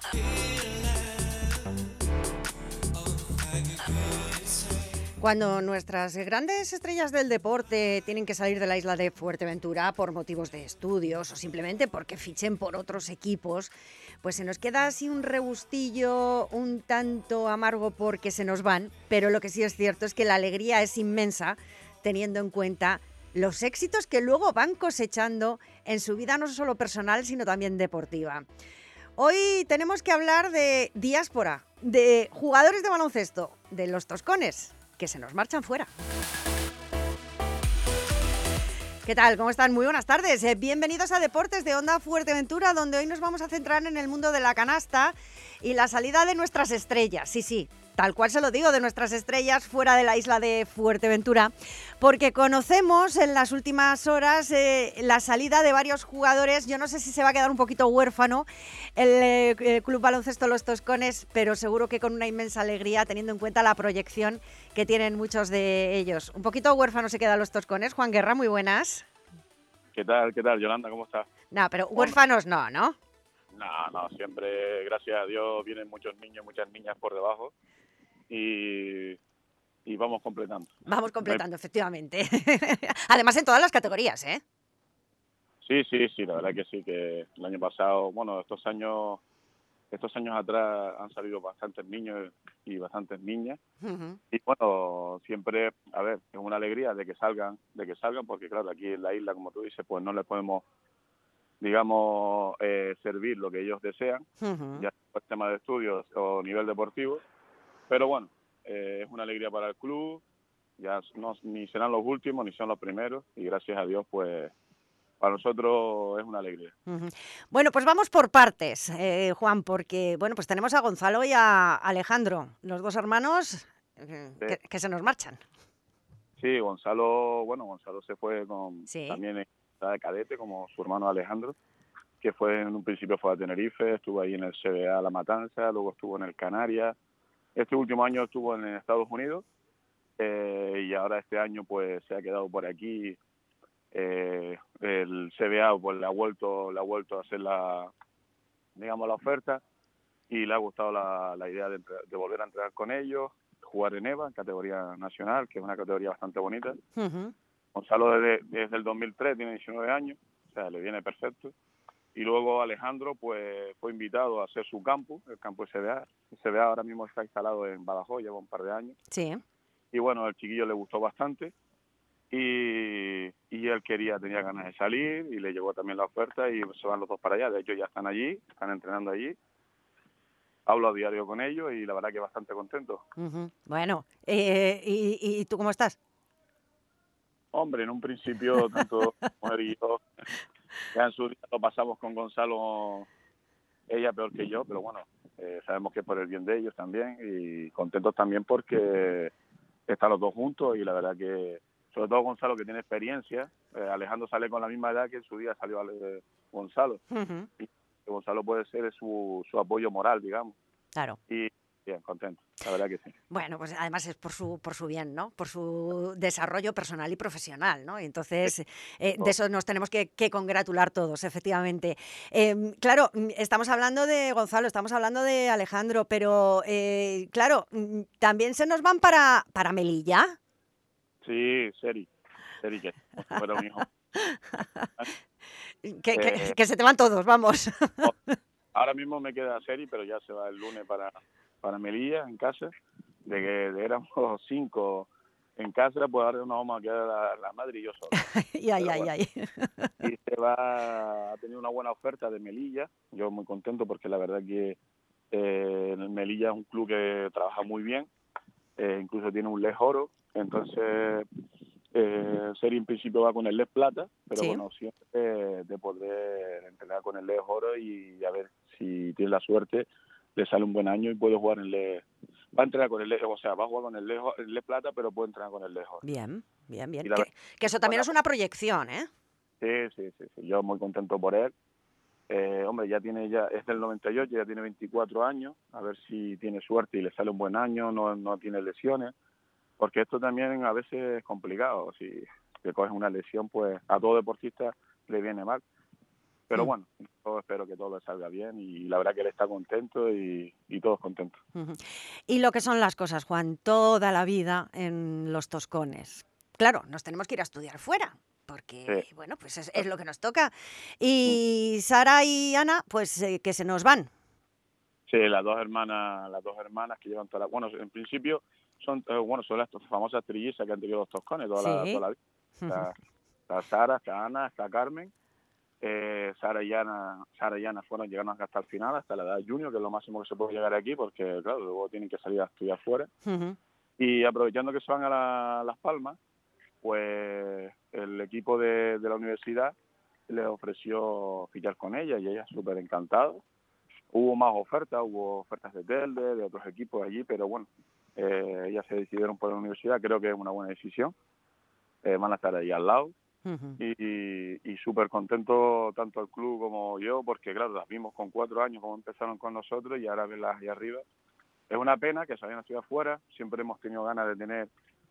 Cuando nuestras grandes estrellas del deporte tienen que salir de la isla de Fuerteventura por motivos de estudios o simplemente porque fichen por otros equipos, pues se nos queda así un regustillo un tanto amargo porque se nos van, pero lo que sí es cierto es que la alegría es inmensa teniendo en cuenta los éxitos que luego van cosechando en su vida no solo personal sino también deportiva. Hoy tenemos que hablar de diáspora, de jugadores de baloncesto, de los Toscones, que se nos marchan fuera. ¿Qué tal? ¿Cómo están? Muy buenas tardes. Bienvenidos a Deportes de Onda Fuerteventura, donde hoy nos vamos a centrar en el mundo de la canasta y la salida de nuestras estrellas. Sí, tal cual se lo digo, de nuestras estrellas fuera de la isla de Fuerteventura, porque conocemos en las últimas horas la salida de varios jugadores. Yo no sé si se va a quedar un poquito huérfano el Club Baloncesto Los Toscones, pero seguro que con una inmensa alegría, teniendo en cuenta la proyección que tienen muchos de ellos. Un poquito huérfano se quedan Los Toscones. Juan Guerra, muy buenas. ¿Qué tal, Yolanda? ¿Cómo estás? No, pero huérfanos no, ¿no? No, siempre, gracias a Dios, vienen muchos niños, muchas niñas por debajo y vamos completando. Vamos completando, efectivamente. Además, en todas las categorías, ¿eh? Sí, la verdad que sí, que el año pasado, bueno, estos años atrás han salido bastantes niños y bastantes niñas. Uh-huh. Y bueno, siempre, a ver, es una alegría de que salgan, porque claro, aquí en la isla, como tú dices, pues no les podemos, digamos, servir lo que ellos desean, Uh-huh. ya por tema de estudios o nivel deportivo, pero bueno, es una alegría para el club, ya no, ni serán los últimos ni son los primeros, y gracias a Dios, pues para nosotros es una alegría. Uh-huh. Bueno, pues vamos por partes, Juan, porque bueno, pues tenemos a Gonzalo y a Alejandro, los dos hermanos que se nos marchan. Sí, Gonzalo se fue Sí. también de cadete como su hermano Alejandro, que fue en un principio fue a Tenerife, estuvo ahí en el CBA La Matanza, luego estuvo en el Canarias, este último año estuvo en Estados Unidos, y ahora este año pues se ha quedado por aquí. El CBA pues le ha vuelto a hacer la oferta y le ha gustado la idea de volver a entrenar con ellos, jugar en EVA, en categoría nacional, que es una categoría bastante bonita. Uh-huh. Gonzalo desde el 2003 tiene 19 años, o sea, le viene perfecto. Y luego Alejandro pues fue invitado a hacer su campus, el campus CBA. El CBA ahora mismo está instalado en Badajoz, lleva un par de años. Sí. Y bueno, al chiquillo le gustó bastante y él tenía ganas de salir y le llegó también la oferta y se van los dos para allá. De hecho ya están allí, están entrenando allí. Hablo a diario con ellos y la verdad que bastante contento. Uh-huh. Bueno, ¿y tú cómo estás? Hombre, en un principio tanto mujer y yo, ya en su día lo pasamos con Gonzalo, ella peor que yo, pero bueno, sabemos que es por el bien de ellos también y contentos también porque están los dos juntos y la verdad que, sobre todo Gonzalo que tiene experiencia, Alejandro sale con la misma edad que en su día salió Gonzalo, Uh-huh. y Gonzalo puede ser su apoyo moral, digamos, Claro. y bien, contento, la verdad que sí. Bueno, pues además es por su bien, ¿no? Por su desarrollo personal y profesional, ¿no? Y entonces, de eso nos tenemos que congratular todos, efectivamente. Claro, estamos hablando de Gonzalo, estamos hablando de Alejandro, pero claro, también se nos van para Melilla. Sí, Seri, que como si fuera un hijo. Que se te van todos, vamos. Ahora mismo me queda Seri, pero ya se va el lunes para Melilla, en casa. De que éramos 5 en casa, pues ahora nos vamos a quedar la madre y yo solo. Ay. Y ha tenido una buena oferta de Melilla. Yo muy contento porque la verdad que Melilla es un club que trabaja muy bien. Incluso tiene un Les Oro. Entonces, Seri en principio va con el Les Plata, pero Sí. con opción de poder entrenar con el Les Oro y a ver si tiene la suerte, le sale un buen año y puede jugar en Les. Va a entrenar con el Les, o sea, va a jugar con el Les Plata, pero puede entrenar con el Les Oro. Bien. Y la verdad, Que eso también es una proyección, ¿eh? sí. Yo muy contento por él. Hombre, es del 98, ya tiene 24 años, a ver si tiene suerte y le sale un buen año, no tiene lesiones, porque esto también a veces es complicado, si te coges una lesión, pues a todo deportista le viene mal. Pero bueno, yo espero que todo le salga bien y la verdad que él está contento y todos contentos. Y lo que son las cosas, Juan, toda la vida en los Toscones. Claro, nos tenemos que ir a estudiar fuera, Sí, porque, bueno, pues es lo que nos toca. mm, Y Sara y Ana, pues que se nos van. sí, las dos hermanas que llevan bueno, en principio son las famosas trillizas que han tenido los Toscones toda Sí. la vida. Está Sara, está Ana, está Carmen. Sara y Ana llegaron hasta el final, hasta la edad junior, que es lo máximo que se puede llegar aquí, porque claro, luego tienen que salir a estudiar fuera. Y aprovechando que se van a Las Palmas, pues el equipo de la universidad les ofreció fichar con ella y ella súper encantada. Hubo ofertas de Telde, de otros equipos allí, pero bueno, ellas se decidieron por la universidad, creo que es una buena decisión. Van a estar ahí al lado. Y súper contento tanto el club como yo, porque claro, las vimos con 4 años como empezaron con nosotros y ahora verlas ahí arriba. Es una pena que se hayan nacido afuera, siempre hemos tenido ganas de tener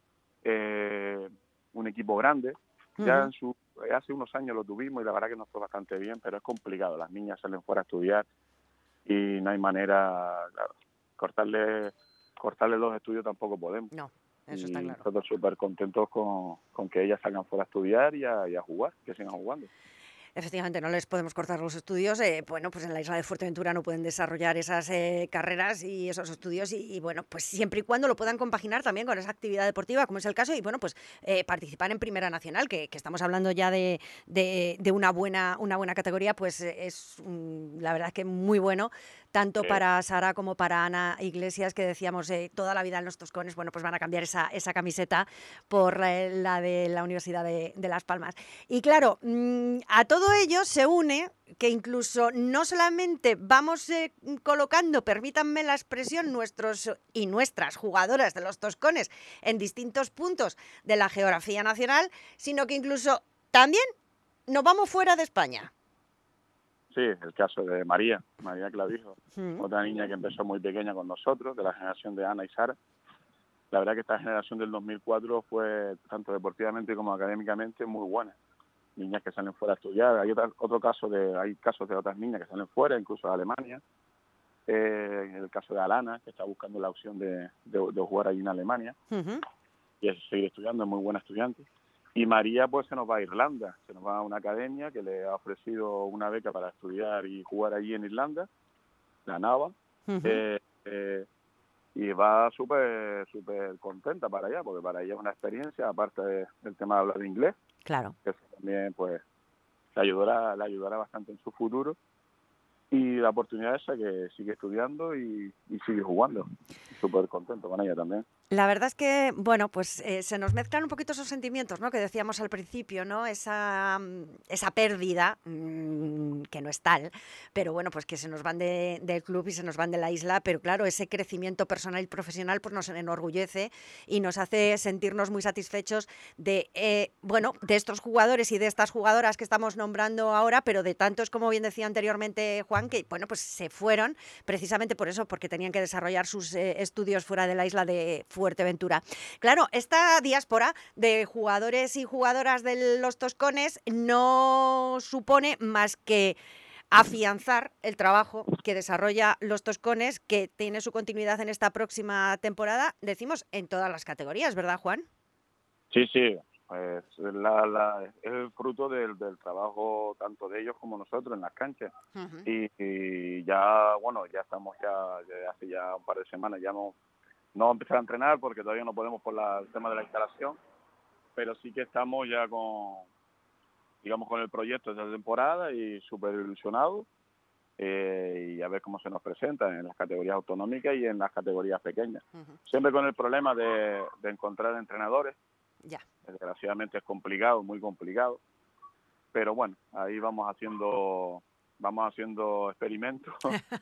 un equipo grande. Ya hace unos años lo tuvimos y la verdad que nos fue bastante bien, pero es complicado, las niñas salen fuera a estudiar y no hay manera, claro, cortarle los estudios tampoco podemos. No, eso está Y claro. nosotros súper contentos con que ellas salgan fuera a estudiar y a jugar, que sigan jugando. Efectivamente, no les podemos cortar los estudios. Bueno, pues en la isla de Fuerteventura no pueden desarrollar esas carreras y esos estudios y, bueno, pues siempre y cuando lo puedan compaginar también con esa actividad deportiva, como es el caso, y bueno, pues participar en Primera Nacional, que estamos hablando ya de una buena categoría, pues es la verdad que muy bueno, tanto para Sara como para Ana Iglesias, que decíamos toda la vida en los Toscones, bueno, pues van a cambiar esa camiseta por la de la Universidad de Las Palmas. Y claro, a todo ello se une que incluso no solamente vamos colocando, permítanme la expresión, nuestros y nuestras jugadoras de los Toscones en distintos puntos de la geografía nacional, sino que incluso también nos vamos fuera de España. Sí, el caso de María Clavijo, otra niña que empezó muy pequeña con nosotros, de la generación de Ana y Sara. La verdad que esta generación del 2004 fue, tanto deportivamente como académicamente, muy buena. Niñas que salen fuera a estudiar. Hay casos de otras niñas que salen fuera, incluso de Alemania. El caso de Alana, que está buscando la opción de jugar allí en Alemania y es seguir estudiando, es muy buena estudiante. Y María pues se nos va a Irlanda, se nos va a una academia que le ha ofrecido una beca para estudiar y jugar allí en Irlanda, la NAVA, y va súper contenta para allá, porque para ella es una experiencia, aparte del tema de hablar inglés. Claro. Que eso también pues le ayudará bastante en su futuro, y la oportunidad esa que sigue estudiando y sigue jugando. Súper contento con ella también. La verdad es que, bueno, pues se nos mezclan un poquito esos sentimientos, ¿no? Que decíamos al principio, ¿no? Esa pérdida, que no es tal, pero bueno, pues que se nos van del club y se nos van de la isla, pero claro, ese crecimiento personal y profesional pues nos enorgullece y nos hace sentirnos muy satisfechos de, bueno, de estos jugadores y de estas jugadoras que estamos nombrando ahora, pero de tantos, como bien decía anteriormente Juan, que, bueno, pues se fueron precisamente por eso, porque tenían que desarrollar sus estudios fuera de la isla de Fuerteventura. Claro, esta diáspora de jugadores y jugadoras de los Toscones no supone más que afianzar el trabajo que desarrolla los Toscones, que tiene su continuidad en esta próxima temporada, decimos, en todas las categorías, ¿verdad, Juan? Sí, pues es el fruto del trabajo tanto de ellos como nosotros en las canchas. Y ya, bueno, ya estamos desde hace ya un par de semanas, ya no vamos a empezar a entrenar porque todavía no podemos por el tema de la instalación, pero sí que estamos ya con el proyecto de esta temporada y súper ilusionados, y a ver cómo se nos presenta en las categorías autonómicas y en las categorías pequeñas. Siempre con el problema de encontrar entrenadores. Ya. Desgraciadamente es complicado, muy complicado, pero bueno, ahí vamos haciendo experimentos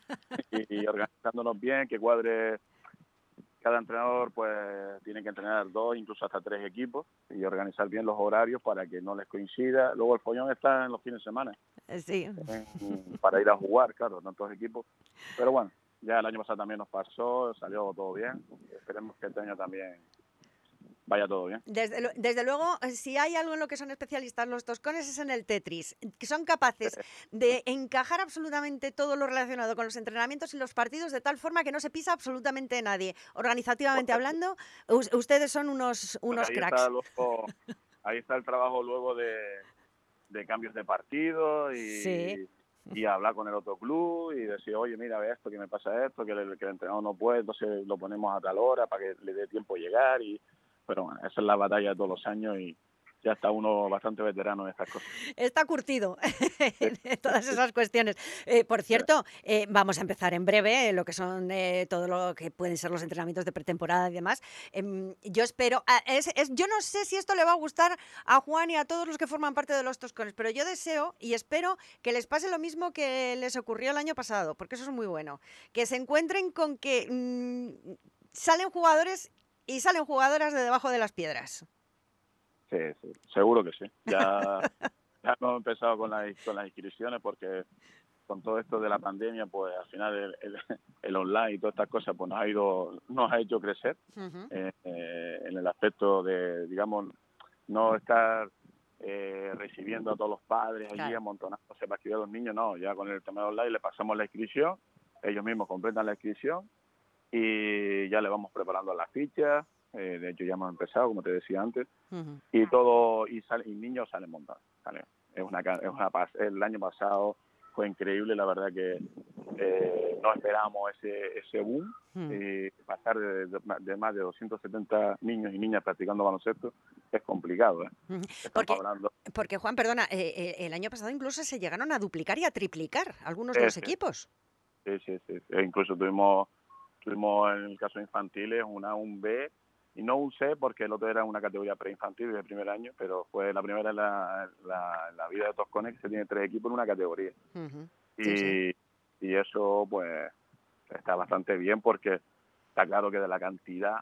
y organizándonos bien, que cuadre. Cada entrenador pues tiene que entrenar 2, incluso hasta 3 equipos, y organizar bien los horarios para que no les coincida. Luego el follón está en los fines de semana. Sí. Para ir a jugar, claro, tantos equipos. Pero bueno, ya el año pasado también nos pasó, salió todo bien. Esperemos que este año también vaya todo bien. Desde luego, si hay algo en lo que son especialistas los toscones es en el Tetris, que son capaces de encajar absolutamente todo lo relacionado con los entrenamientos y los partidos de tal forma que no se pisa absolutamente nadie. Organizativamente hablando, ustedes son unos cracks. Ahí está el trabajo luego de cambios de partido Sí. y hablar con el otro club y decir, oye, mira, ve esto, que me pasa esto, que el entrenador no puede, entonces lo ponemos a tal hora para que le dé tiempo llegar. Pero bueno, esa es la batalla de todos los años y ya está uno bastante veterano en estas cosas. Está curtido en todas esas cuestiones. Por cierto, vamos a empezar en breve lo que son todo lo que pueden ser los entrenamientos de pretemporada y demás. Yo espero, yo no sé si esto le va a gustar a Juan y a todos los que forman parte de los Toscones, pero yo deseo y espero que les pase lo mismo que les ocurrió el año pasado, porque eso es muy bueno. Que se encuentren con que salen jugadores y salen jugadoras de debajo de las piedras. Sí, seguro que sí. Ya hemos empezado con las inscripciones porque con todo esto de la pandemia, pues al final el online y todas estas cosas pues nos ha hecho crecer en el aspecto de, digamos, no estar recibiendo a todos los padres allí amontonándose para escribir a los niños, no, ya con el tema de online le pasamos la inscripción, ellos mismos completan la inscripción y ya le vamos preparando las fichas. De hecho ya hemos empezado, como te decía antes, y niños salen montados. El año pasado fue increíble, la verdad que no esperábamos ese boom, y pasar de más de 270 niños y niñas practicando baloncesto es complicado. Porque Juan, perdona, el año pasado incluso se llegaron a duplicar y a triplicar algunos de los equipos. Sí. Incluso tuvimos en el caso de infantiles un B, y no un C porque el otro era una categoría preinfantil de primer año, pero fue la primera en la vida de Toscones que se tiene 3 equipos en una categoría. Y eso pues está bastante bien porque está claro que de la cantidad,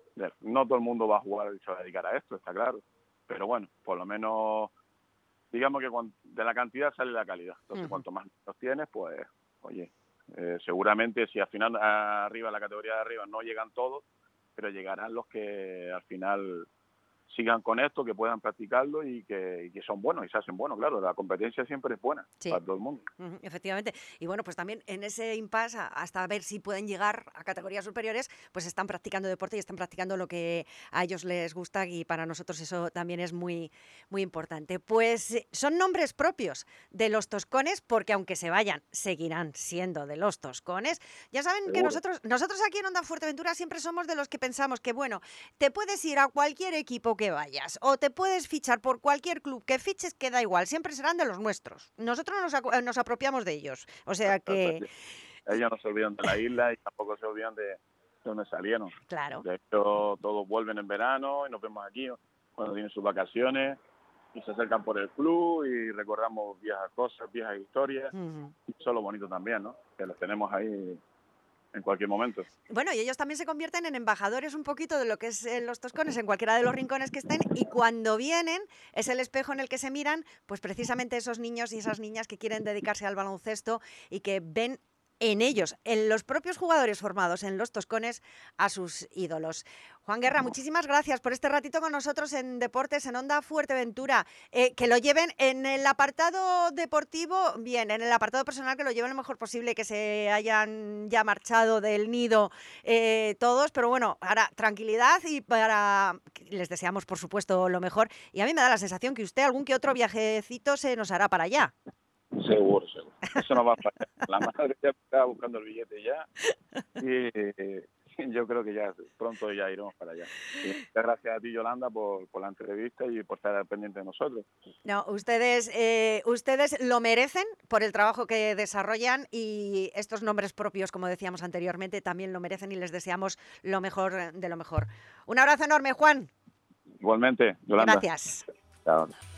no todo el mundo va a jugar y se va a dedicar a esto, está claro, pero bueno, por lo menos digamos que de la cantidad sale la calidad. Entonces cuanto más los tienes, pues oye, seguramente si al final arriba, la categoría de arriba no llegan todos, pero llegarán los que al final sigan con esto, que puedan practicarlo y que son buenos y se hacen buenos, claro, la competencia siempre es buena para todo el mundo. Efectivamente, y bueno, pues también en ese impasse hasta ver si pueden llegar a categorías superiores, pues están practicando deporte y están practicando lo que a ellos les gusta y para nosotros eso también es muy, muy importante. Pues son nombres propios de los Toscones porque aunque se vayan, seguirán siendo de los Toscones. Ya saben que nosotros aquí en Onda Fuerteventura siempre somos de los que pensamos que, bueno, te puedes ir a cualquier equipo que vayas o te puedes fichar por cualquier club que fiches, que da igual, siempre serán de los nuestros. Nosotros nos apropiamos de ellos, o sea que... Ellos no se olvidan de la isla y tampoco se olvidan de donde salieron. Claro. De hecho, todos vuelven en verano y nos vemos aquí cuando tienen sus vacaciones y se acercan por el club y recordamos viejas cosas, viejas historias. Y eso es lo bonito también, ¿no? Que los tenemos ahí en cualquier momento. Bueno, y ellos también se convierten en embajadores un poquito de lo que es los Toscones en cualquiera de los rincones que estén, y cuando vienen es el espejo en el que se miran, pues precisamente esos niños y esas niñas que quieren dedicarse al baloncesto y que ven en ellos, en los propios jugadores formados en los Toscones, a sus ídolos. Juan Guerra, muchísimas gracias por este ratito con nosotros en Deportes en Onda Fuerteventura. Que lo lleven en el apartado deportivo, bien, en el apartado personal que lo lleven lo mejor posible, que se hayan ya marchado del nido todos, pero bueno, ahora tranquilidad y les deseamos por supuesto lo mejor. Y a mí me da la sensación que usted algún que otro viajecito se nos hará para allá. Seguro. Eso no va a fallar. La madre ya está buscando el billete ya y yo creo que ya pronto ya iremos para allá. Y muchas gracias a ti, Yolanda, por la entrevista y por estar pendiente de nosotros. No, ustedes lo merecen por el trabajo que desarrollan y estos nombres propios, como decíamos anteriormente, también lo merecen y les deseamos lo mejor de lo mejor. Un abrazo enorme, Juan. Igualmente, Yolanda. Gracias. Chao.